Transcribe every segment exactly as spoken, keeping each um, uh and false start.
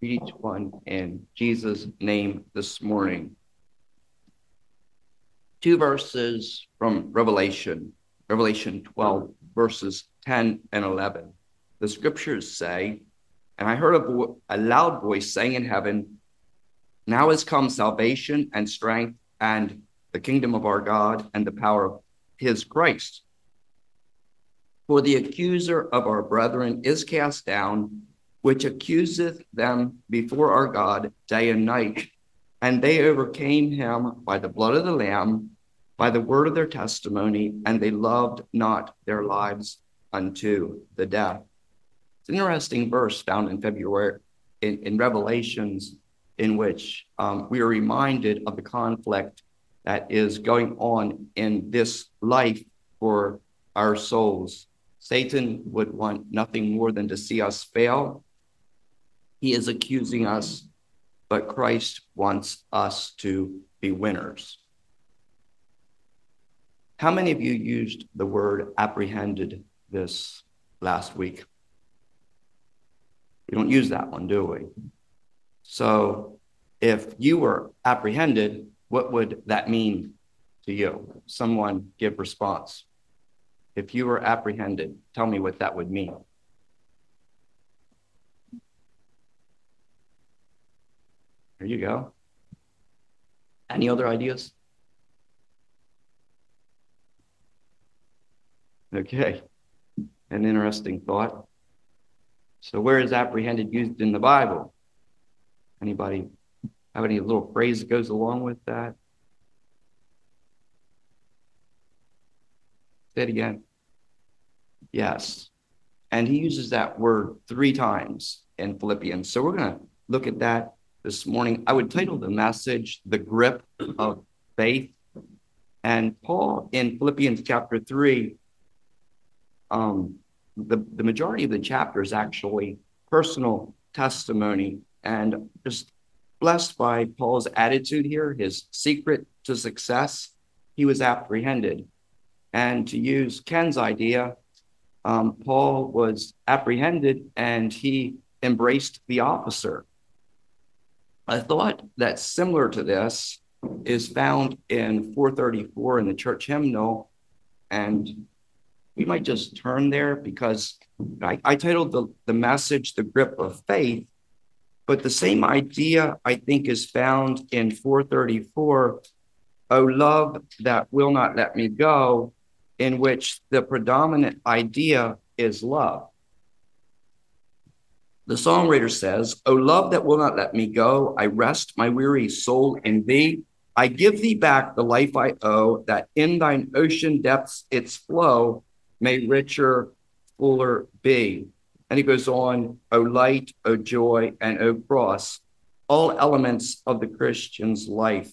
each one in Jesus' name this morning. Two verses from Revelation, Revelation twelve, verses ten and eleven. The scriptures say, and I heard a, vo- a loud voice saying in heaven, now has come salvation and strength and the kingdom of our God and the power of his Christ. For the accuser of our brethren is cast down, which accuseth them before our God day and night. And they overcame him by the blood of the Lamb, by the word of their testimony, and they loved not their lives unto the death. It's an interesting verse found in February in, in Revelations, in which um, we are reminded of the conflict that is going on in this life for our souls. Satan would want nothing more than to see us fail. He is accusing us, but Christ wants us to be winners. How many of you used the word apprehended this last week? We don't use that one, do we? So if you were apprehended, what would that mean to you? Someone give response. If you were apprehended, tell me what that would mean. There you go. Any other ideas? Okay, an interesting thought. So where is apprehended used in the Bible? Anybody have any little phrase that goes along with that? Say it again. Yes. And he uses that word three times in Philippians. So we're going to look at that this morning. I would title the message, The Grip of Faith. And Paul in Philippians chapter three, um, the, the majority of the chapter is actually personal testimony, and just blessed by Paul's attitude here, his secret to success. He was apprehended. And to use Ken's idea, um, Paul was apprehended and he embraced the officer. A thought that's similar to this is found in four thirty-four in the church hymnal, and we might just turn there because I, I titled the, the message, The Grip of Faith, but the same idea I think is found in four thirty-four, O love that will not let me go, in which the predominant idea is love. The songwriter says, O love that will not let me go, I rest my weary soul in thee. I give thee back the life I owe, that in thine ocean depths its flow may richer, fuller be. And he goes on, O light, O joy, and O cross, all elements of the Christian's life.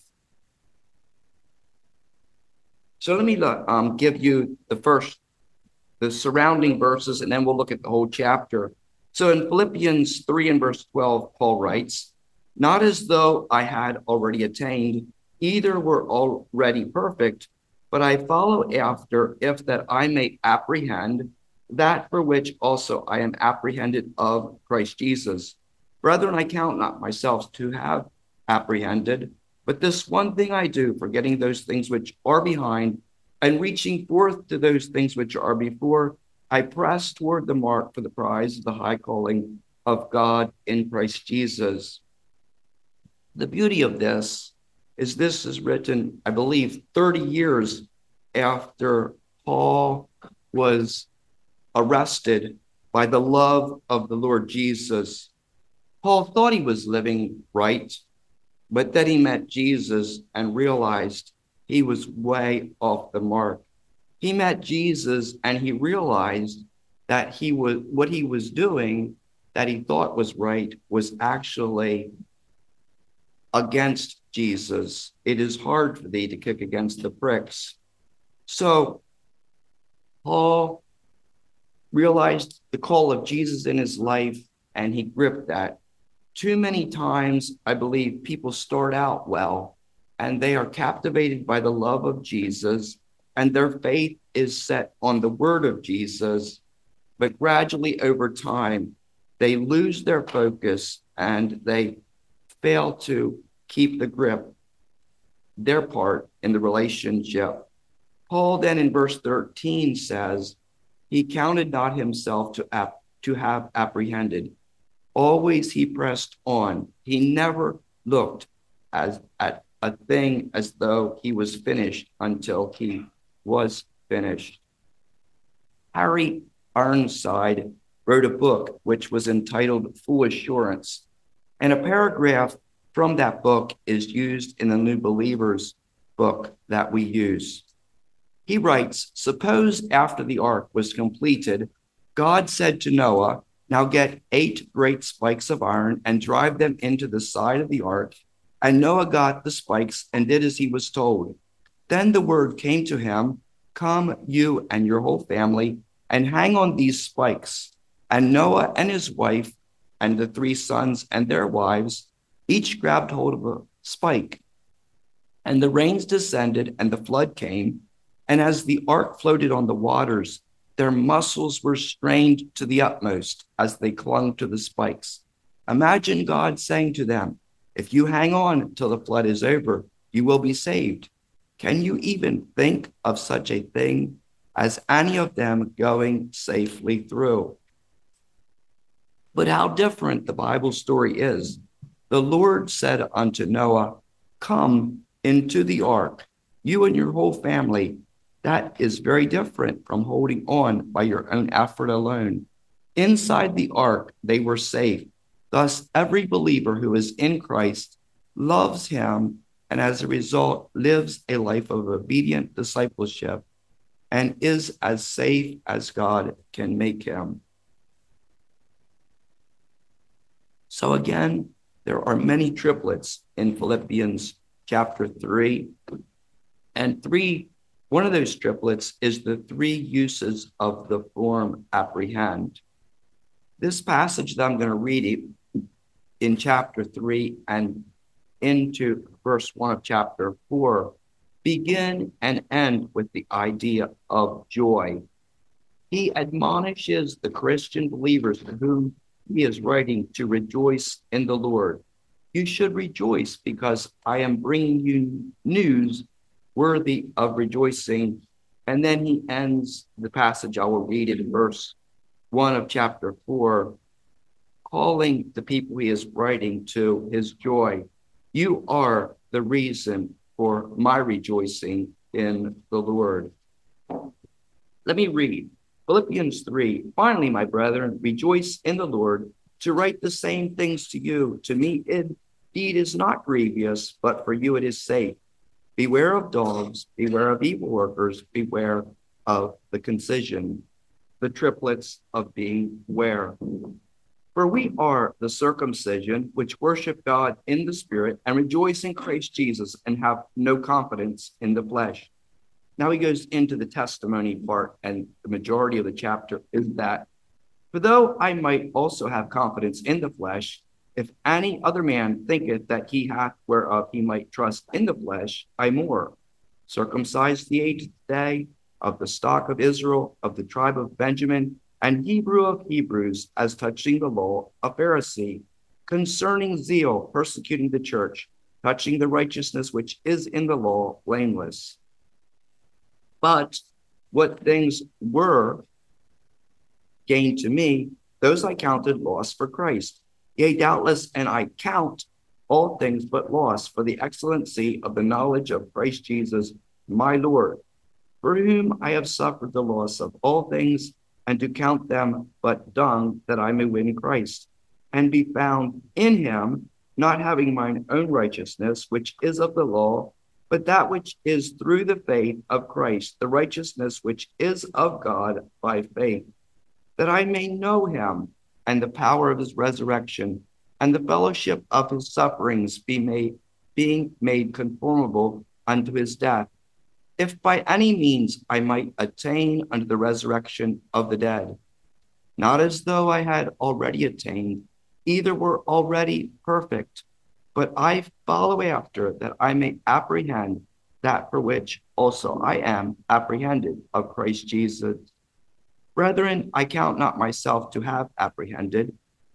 So let me um, give you the first, the surrounding verses, and then we'll look at the whole chapter. So in Philippians three and verse twelve, Paul writes, not as though I had already attained, either were already perfect, but I follow after, if that I may apprehend that for which also I am apprehended of Christ Jesus. Brethren, I count not myself to have apprehended, but this one thing I do, forgetting those things which are behind and reaching forth to those things which are before, I press toward the mark for the prize of the high calling of God in Christ Jesus. The beauty of this is this is written, I believe, thirty years after Paul was arrested by the love of the Lord Jesus. Paul thought he was living right, but then he met Jesus and realized he was way off the mark. He met Jesus and he realized that he was what he was doing that he thought was right was actually against Jesus. It is hard for thee to kick against the pricks. So Paul realized the call of Jesus in his life and he gripped that. Too many times, I believe people start out well and they are captivated by the love of Jesus and their faith is set on the word of Jesus, but gradually over time, they lose their focus and they fail to keep the grip, their part in the relationship. Paul then in verse thirteen says, he counted not himself to, ap- to have apprehended. Always he pressed on. He never looked as at a thing as though he was finished until he was finished. Harry Ironside wrote a book which was entitled Full Assurance, and a paragraph from that book is used in the New Believers book that we use. He writes, suppose after the ark was completed, God said to Noah, now get eight great spikes of iron and drive them into the side of the ark. And Noah got the spikes and did as he was told. Then the word came to him, come, you and your whole family, and hang on these spikes. And Noah and his wife and the three sons and their wives each grabbed hold of a spike. And the rains descended and the flood came. And as the ark floated on the waters, their muscles were strained to the utmost as they clung to the spikes. Imagine God saying to them, if you hang on till the flood is over, you will be saved. Can you even think of such a thing as any of them going safely through? But how different the Bible story is. The Lord said unto Noah, come into the ark, you and your whole family. That is very different from holding on by your own effort alone. Inside the ark, they were safe. Thus, every believer who is in Christ loves him and as a result lives a life of obedient discipleship and is as safe as God can make him. So again, there are many triplets in Philippians chapter three. And three, one of those triplets is the three uses of the form apprehend. This passage that I'm going to read in chapter three and into verse one of chapter four begin and end with the idea of joy. He admonishes the Christian believers to whom he is writing to rejoice in the Lord. You should rejoice because I am bringing you news worthy of rejoicing. And then he ends the passage I will read in verse one of chapter four, calling the people he is writing to his joy. You are the reason for my rejoicing in the Lord. Let me read Philippians three. Finally, my brethren, rejoice in the Lord. To write the same things to you, to me indeed is not grievous, but for you it is safe. Beware of dogs, beware of evil workers, beware of the concision, the triplets of being ware. For we are the circumcision which worship God in the spirit and rejoice in Christ Jesus and have no confidence in the flesh. Now he goes into the testimony part, and the majority of the chapter is that, for though I might also have confidence in the flesh, if any other man thinketh that he hath whereof he might trust in the flesh, I more. Circumcised the eighth day, of the stock of Israel, of the tribe of Benjamin, and Hebrew of Hebrews, as touching the law, a Pharisee, concerning zeal, persecuting the church, touching the righteousness which is in the law, blameless. But what things were gained to me, those I counted loss for Christ. Yea, doubtless, and I count all things but loss for the excellency of the knowledge of Christ Jesus, my Lord, for whom I have suffered the loss of all things, and to count them but dung, that I may win Christ, and be found in him, not having mine own righteousness, which is of the law, but that which is through the faith of Christ, the righteousness which is of God by faith, that I may know him and the power of his resurrection and the fellowship of his sufferings, be made, being made conformable unto his death, if by any means I might attain unto the resurrection of the dead. Not as though I had already attained, either were already perfect, but I follow after, that I may apprehend that for which also I am apprehended of Christ Jesus. Brethren, I count not myself to have apprehended,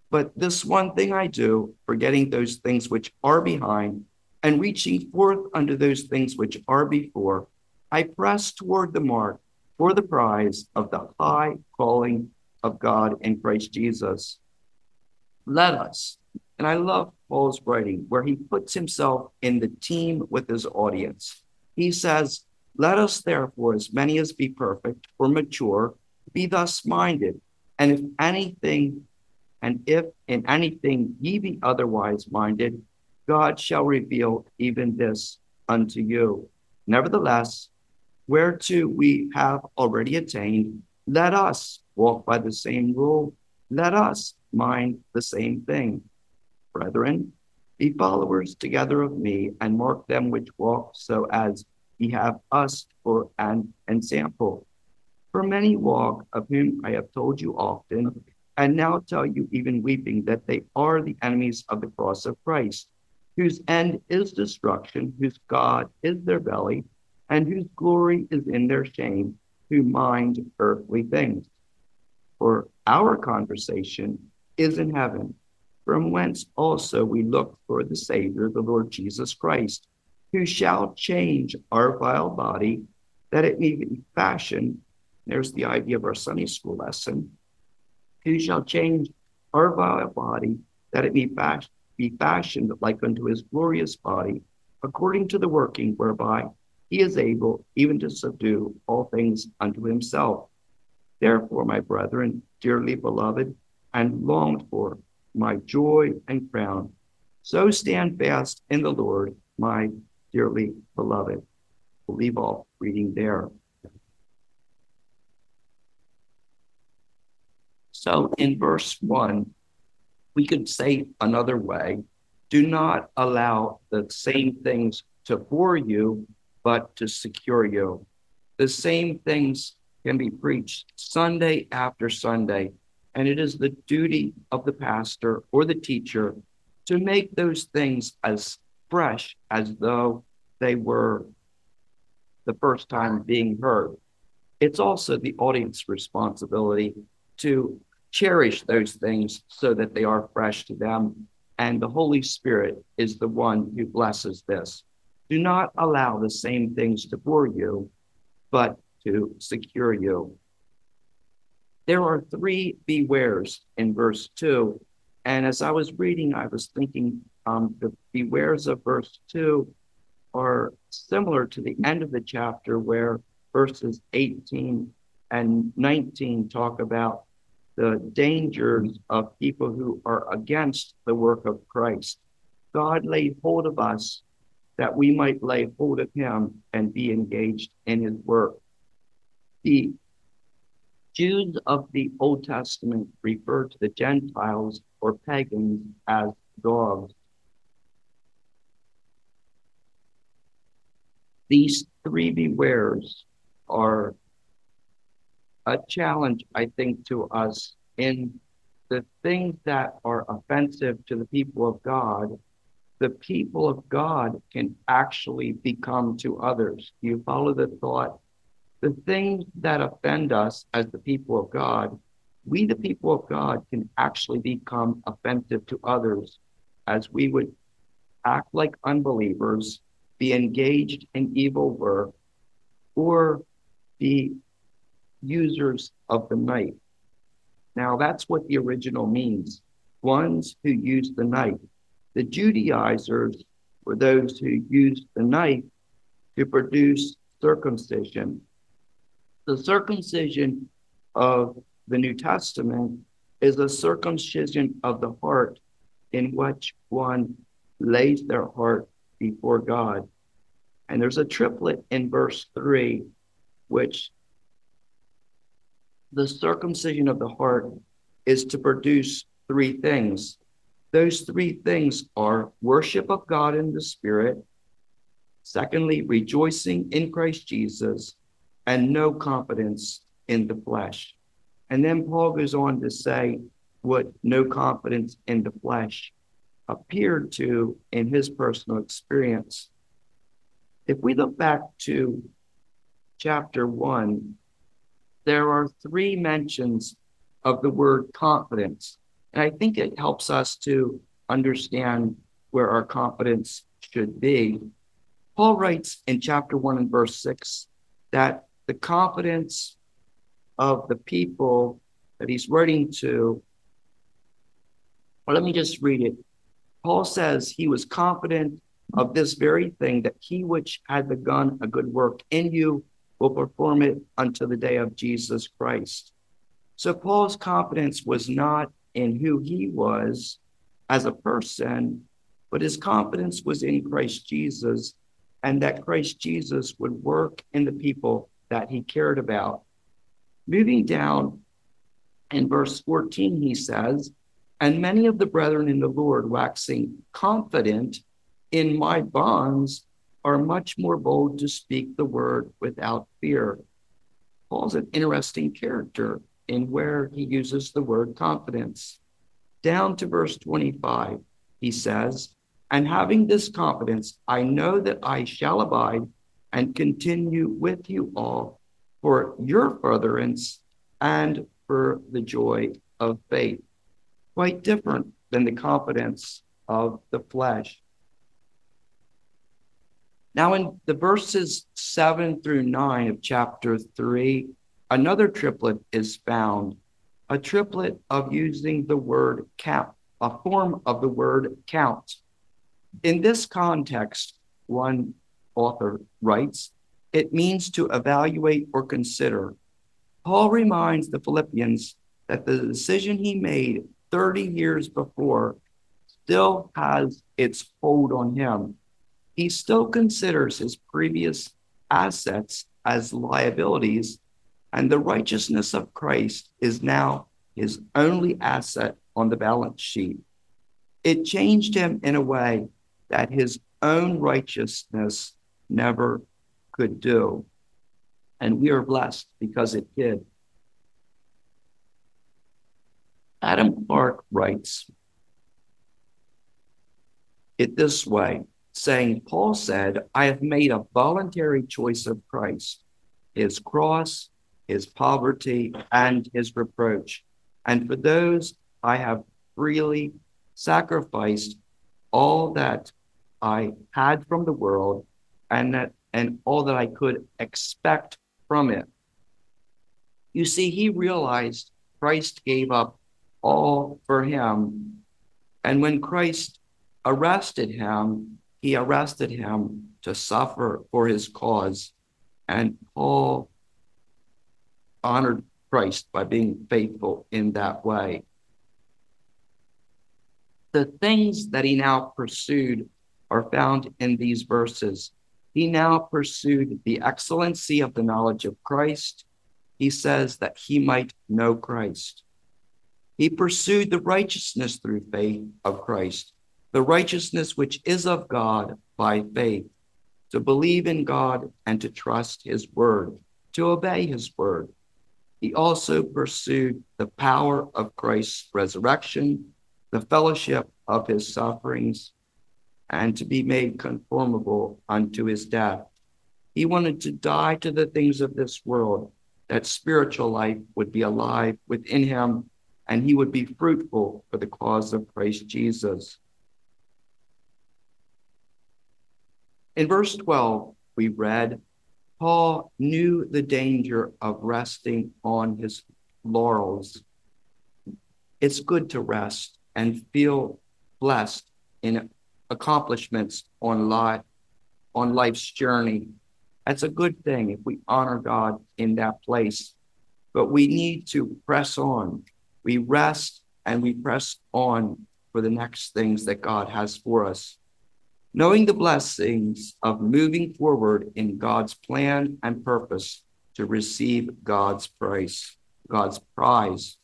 But this one thing I do, forgetting those things which are behind and reaching forth unto those things which are before, I press toward the mark for the prize of the high calling of God in Christ Jesus. Let us, and I love Paul's writing where he puts himself in the team with his audience. He says, let us therefore, as many as be perfect or mature, be thus minded. And if anything, and if in anything ye be otherwise minded, God shall reveal even this unto you. Nevertheless, whereto we have already attained, let us walk by the same rule. Let us mind the same thing. Brethren, be followers together of me, and mark them which walk so as ye have us for an ensample. For many walk, of whom I have told you often, and now tell you even weeping, that they are the enemies of the cross of Christ, whose end is destruction, whose God is their belly, and whose glory is in their shame, who mind earthly things. For our conversation is in heaven, from whence also we look for the Savior, the Lord Jesus Christ, who shall change our vile body, that it may be fashioned. There's the idea of our Sunday school lesson. Who shall change our vile body, that it may fash- be fashioned like unto his glorious body, according to the working whereby he is able even to subdue all things unto himself. Therefore, my brethren, dearly beloved and longed for, my joy and crown, so stand fast in the Lord, my dearly beloved. We'll leave off reading there. So in verse one, we could say another way, do not allow the same things to bore you, but to secure you. The same things can be preached Sunday after Sunday, and it is the duty of the pastor or the teacher to make those things as fresh as though they were the first time being heard. It's also the audience's responsibility to cherish those things so that they are fresh to them. And the Holy Spirit is the one who blesses this. Do not allow the same things to bore you, but to secure you. There are three bewares in verse two. And as I was reading, I was thinking um, the bewares of verse two are similar to the end of the chapter where verses eighteen and nineteen talk about the dangers of people who are against the work of Christ. God laid hold of us that we might lay hold of him and be engaged in his work. The Jews of the Old Testament refer to the Gentiles or pagans as dogs. These three bewares are a challenge, I think, to us in the things that are offensive to the people of God. The people of God can actually become to others. Do you follow the thought? The things that offend us as the people of God, we, the people of God, can actually become offensive to others as we would act like unbelievers, be engaged in evil work, or be users of the knife. Now, that's what the original means, ones who use the knife. The Judaizers were those who used the knife to produce circumcision. The circumcision of the New Testament is a circumcision of the heart in which one lays their heart before God. And there's a triplet in verse three, which the circumcision of the heart is to produce three things. Those three things are worship of God in the Spirit, secondly, rejoicing in Christ Jesus, and no confidence in the flesh. And then Paul goes on to say what no confidence in the flesh appeared to in his personal experience. If we look back to chapter one, there are three mentions of the word confidence. And I think it helps us to understand where our confidence should be. Paul writes in chapter one and verse six that the confidence of the people that he's writing to, well, let me just read it. Paul says he was confident of this very thing, that he which had begun a good work in you will perform it until the day of Jesus Christ. So Paul's confidence was not in who he was as a person, but his confidence was in Christ Jesus, and that Christ Jesus would work in the people that he cared about. Moving down in verse fourteen, he says, and many of the brethren in the Lord, waxing confident in my bonds, are much more bold to speak the word without fear. Paul's an interesting character in where he uses the word confidence. Down to verse twenty-five, he says, and having this confidence, I know that I shall abide and continue with you all for your furtherance and for the joy of faith. Quite different than the confidence of the flesh. Now in the verses seven through nine of chapter three, another triplet is found, a triplet of using the word count, a form of the word count. In this context, one author writes, it means to evaluate or consider. Paul reminds the Philippians that the decision he made thirty years before still has its hold on him. He still considers his previous assets as liabilities, and the righteousness of Christ is now his only asset on the balance sheet. It changed him in a way that his own righteousness never could do. And we are blessed because it did. Adam Clarke writes it this way, saying, Paul said, I have made a voluntary choice of Christ, his cross, his poverty, and his reproach. And for those I have freely sacrificed all that I had from the world and that and all that I could expect from it. You see, he realized Christ gave up all for him. And when Christ arrested him, he arrested him to suffer for his cause. And Paul honored Christ by being faithful in that way. The things that he now pursued are found in these verses. He now pursued the excellency of the knowledge of Christ. He says that he might know Christ. He pursued the righteousness through faith of Christ, the righteousness which is of God by faith, to believe in God and to trust his word, to obey his word. He also pursued the power of Christ's resurrection, the fellowship of his sufferings, and to be made conformable unto his death. He wanted to die to the things of this world, that spiritual life would be alive within him, and he would be fruitful for the cause of Christ Jesus. In verse twelve, we read, Paul knew the danger of resting on his laurels. It's good to rest and feel blessed in accomplishments on life, on life's journey. That's a good thing if we honor God in that place. But we need to press on. We rest and we press on for the next things that God has for us. Knowing the blessings of moving forward in God's plan and purpose to receive God's prize, God's prize.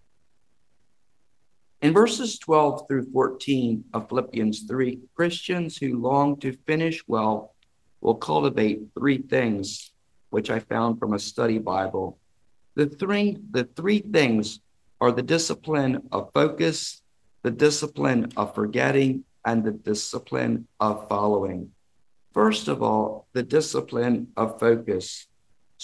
In verses twelve through fourteen of Philippians three, Christians who long to finish well will cultivate three things, which I found from a study Bible. The three, the three things are the discipline of focus, the discipline of forgetting, and the discipline of following. First of all, the discipline of focus,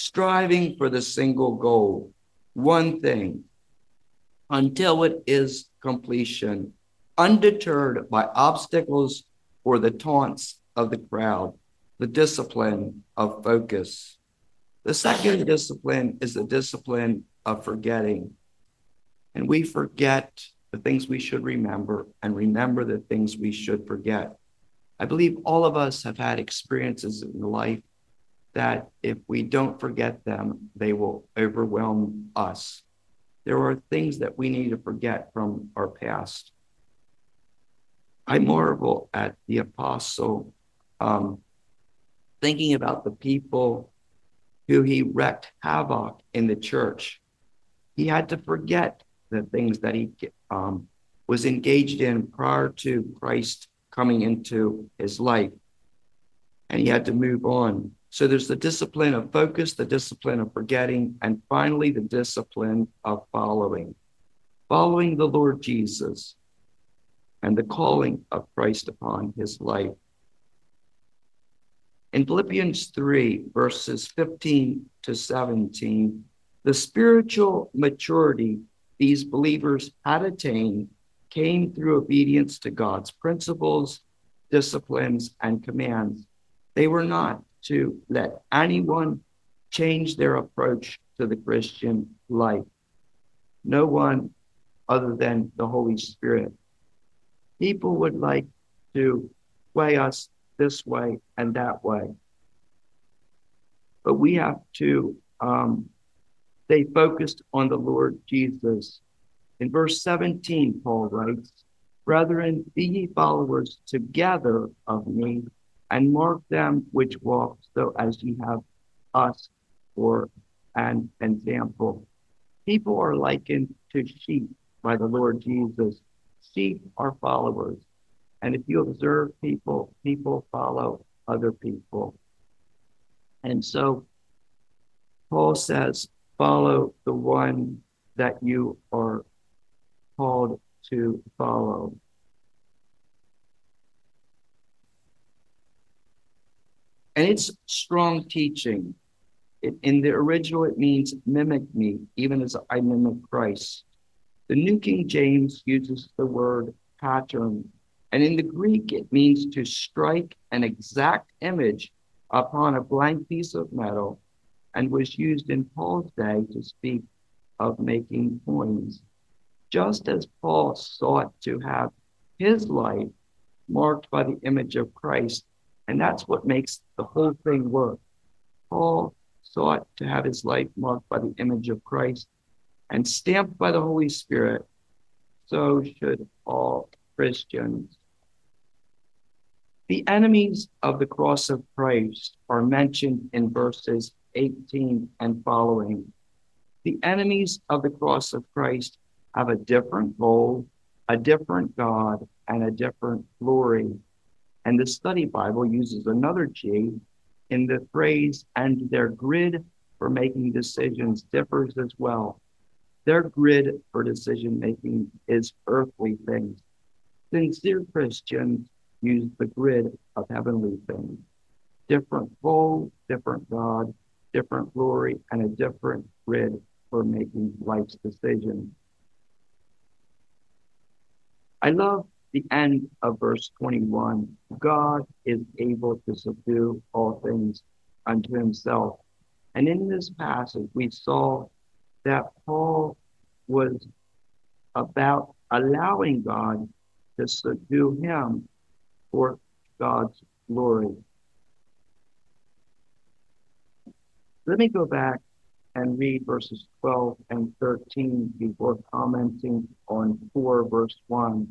striving for the single goal, one thing, until it is completion, undeterred by obstacles or the taunts of the crowd, the discipline of focus. The second discipline is the discipline of forgetting. And we forget the things we should remember and remember the things we should forget. I believe all of us have had experiences in life that if we don't forget them, they will overwhelm us. There are things that we need to forget from our past. I marvel at the apostle um, thinking about the people who he wreaked havoc in the church. He had to forget the things that he um, was engaged in prior to Christ coming into his life. And he had to move on. So there's the discipline of focus, the discipline of forgetting, and finally the discipline of following. Following the Lord Jesus and the calling of Christ upon his life. In Philippians three, verses fifteen to seventeen, the spiritual maturity these believers had attained came through obedience to God's principles, disciplines, and commands. They were not to let anyone change their approach to the Christian life. No one other than the Holy Spirit. People would like to sway us this way and that way. But we have to um, stay focused on the Lord Jesus. In verse seventeen, Paul writes, "Brethren, be ye followers together of me, and mark them which walk so as ye have us for an example." People are likened to sheep by the Lord Jesus. Sheep are followers. And if you observe people, people follow other people. And so Paul says, follow the one that you are called to follow. And it's strong teaching. It, in the original, it means mimic me, even as I mimic Christ. The New King James uses the word pattern. And in the Greek, it means to strike an exact image upon a blank piece of metal, and was used in Paul's day to speak of making coins. Just as Paul sought to have his life marked by the image of Christ, and that's what makes the whole thing work. Paul sought to have his life marked by the image of Christ and stamped by the Holy Spirit. So should all Christians. The enemies of the cross of Christ are mentioned in verses eighteen and following. The enemies of the cross of Christ have a different goal, a different God, and a different glory. And the Study Bible uses another G in the phrase, and their grid for making decisions differs as well. Their grid for decision making is earthly things. Sincere Christians use the grid of heavenly things. Different goal, different God, different glory, and a different grid for making life's decisions. I love the end of verse twenty-one. God is able to subdue all things unto himself. And in this passage, we saw that Paul was about allowing God to subdue him for God's glory. Let me go back and read verses twelve and thirteen before commenting on four, verse one.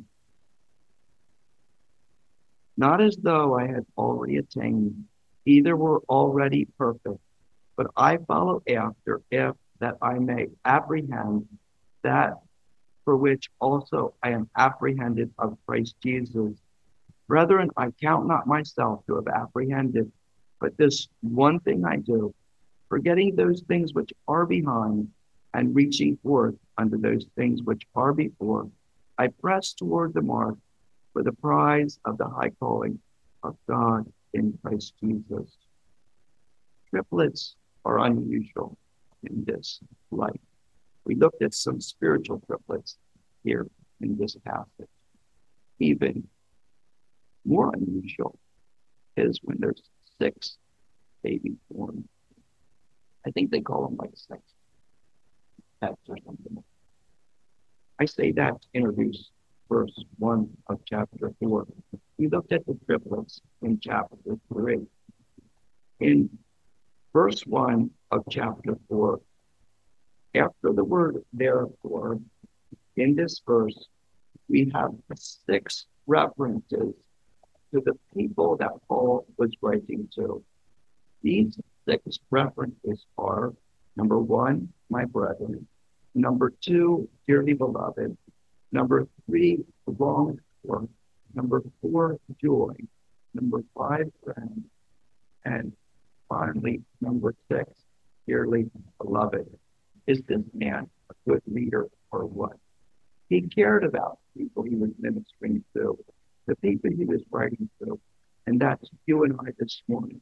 Not as though I had already attained, either were already perfect, but I follow after, if that I may apprehend that for which also I am apprehended of Christ Jesus. Brethren, I count not myself to have apprehended, but this one thing I do, forgetting those things which are behind, and reaching forth unto those things which are before, I press toward the mark for the prize of the high calling of God in Christ Jesus. Triplets are unusual in this life. We looked at some spiritual triplets here. in this passage. Even more unusual is when there's six babies born. I think they call them like sex pets or something. I say that to introduce verse one of chapter four. We looked at the triplets in chapter three. In verse one of chapter four, after the word therefore, in this verse, we have six references to the people that Paul was writing to. These six references are, number one, my brethren. Number two, dearly beloved. Number three, longed for. Number four, joy. Number five, friend. And finally, number six, dearly beloved. Is this man a good leader or what? He cared about the people he was ministering to, the people he was writing to. And that's you and I this morning.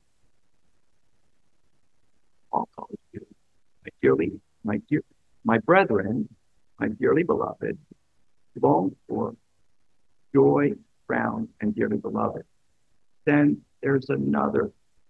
I'll call you my dearly, my dear, my brethren, my dearly beloved, longed for, joy, crown, and dearly beloved. Then there's another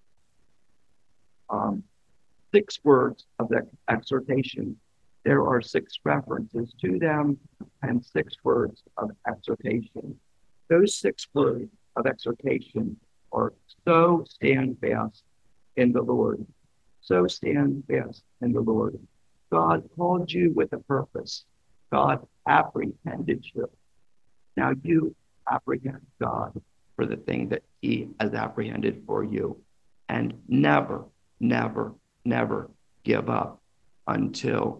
um, six words of that exhortation. There are six references to them and six words of exhortation. Those six words of exhortation are so stand fast in the Lord. So stand fast in the Lord. God called you with a purpose. God apprehended you. Now you apprehend God for the thing that he has apprehended for you. And never, never, never give up until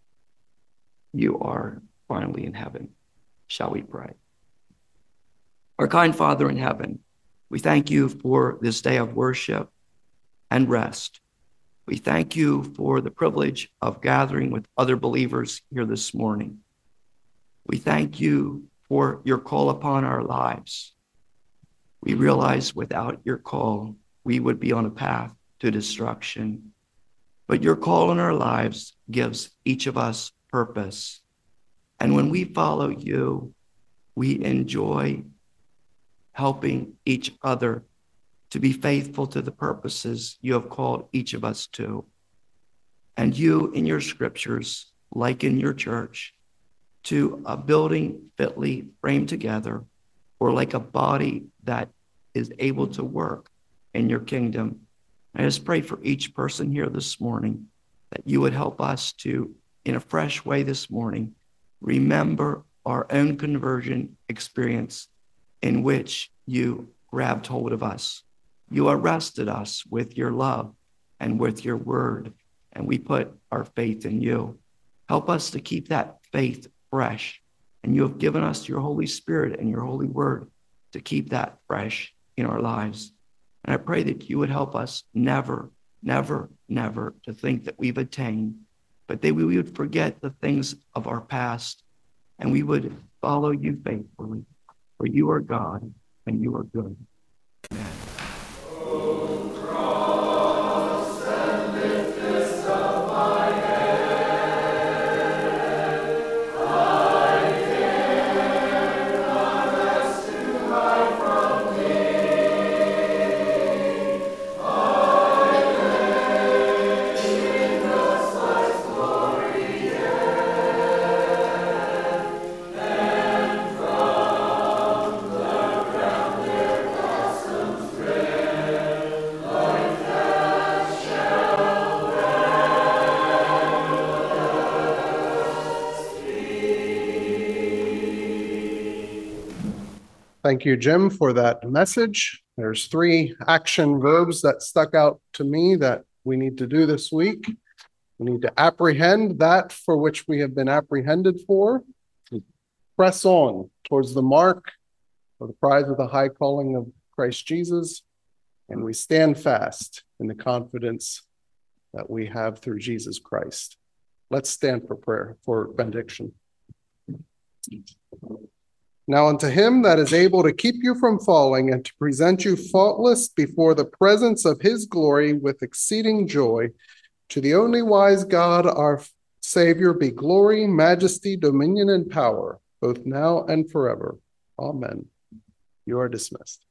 you are finally in heaven. Shall we pray? Our kind Father in heaven, we thank you for this day of worship and rest. We thank you for the privilege of gathering with other believers here this morning. We thank you for your call upon our lives. We realize without your call, we would be on a path to destruction. But your call in our lives gives each of us purpose. And when we follow you, we enjoy helping each other to be faithful to the purposes you have called each of us to. And you in your scriptures, like in your church, to a building fitly framed together, or like a body that is able to work in your kingdom. I just pray for each person here this morning that you would help us to, in a fresh way this morning, remember our own conversion experience in which you grabbed hold of us. You arrested us with your love and with your word, and we put our faith in you. Help us to keep that faith fresh, and you have given us your Holy Spirit and your holy word to keep that fresh in our lives. And I pray that you would help us never, never, never to think that we've attained, but that we would forget the things of our past, and we would follow you faithfully, for you are God and you are good. Amen. Thank you, Jim, for that message. There's three action verbs that stuck out to me that we need to do this week. We need to apprehend that for which we have been apprehended for. Press on towards the mark for the prize of the high calling of Christ Jesus. And we stand fast in the confidence that we have through Jesus Christ. Let's stand for prayer, for benediction. Now unto him that is able to keep you from falling and to present you faultless before the presence of his glory with exceeding joy, to the only wise God, our Savior, be glory, majesty, dominion, and power, both now and forever. Amen. You are dismissed.